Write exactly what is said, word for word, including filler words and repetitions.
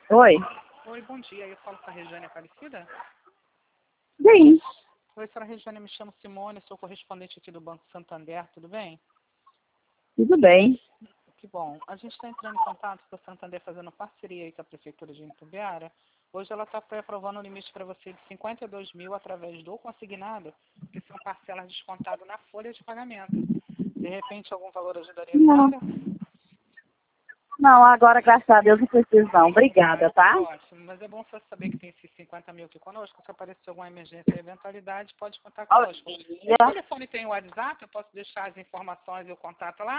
Oi. Oi, bom dia. Eu falo com a Regiane Aparecida. Sim. Oi, senhora Regiane, me chamo Simone, sou correspondente aqui do Banco Santander, tudo bem? Tudo bem. Que bom. A gente está entrando em contato com o Santander fazendo parceria aí com a Prefeitura de Itumbiara. Hoje ela está aprovando o limite para você de cinquenta e dois mil através do consignado, que são parcelas descontadas na folha de pagamento. De repente, algum valor ajudaria a Não. senhora? Não, agora, graças a Deus, não preciso não. Obrigada, tá? Ótimo, mas é bom você saber que tem esses cinquenta mil aqui conosco. Se aparecer alguma emergência ou eventualidade, pode contar conosco. Esse telefone tem o WhatsApp, eu posso deixar as informações e o contato lá?